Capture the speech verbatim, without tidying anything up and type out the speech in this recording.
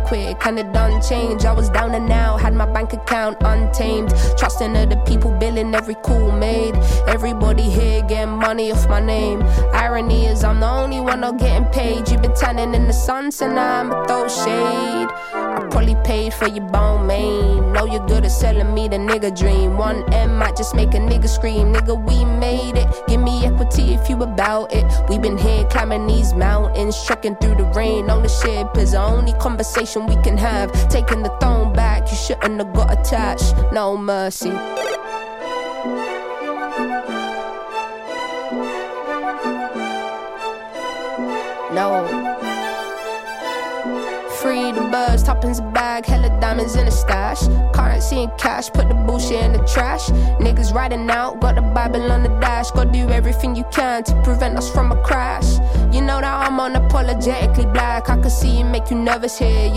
quick and it done change. I was down and out, had my bank account untamed, trusting other people, billing every call made. Everybody here getting money off my name. Irony is I'm the only one not getting paid. You've been tanning in the sun, so now I'ma throw shade. I probably paid for your bone main. Know you're good at selling me the nigga dream. One M might just make a nigga scream. Nigga, we made it. Give me equity if you about it. We been here climbing these mountains, trekking through the rain. Ownership is the only conversation we can have. Taking the throne back, you shouldn't have got attached. No mercy. No. Free the birds, toppings a bag, hella diamonds in a stash. Currency and cash, put the bullshit in the trash. Niggas riding out, got the Bible on the dash. Gotta do everything you can to prevent us from a crash. You know that I'm unapologetically black. I can see it make you nervous here.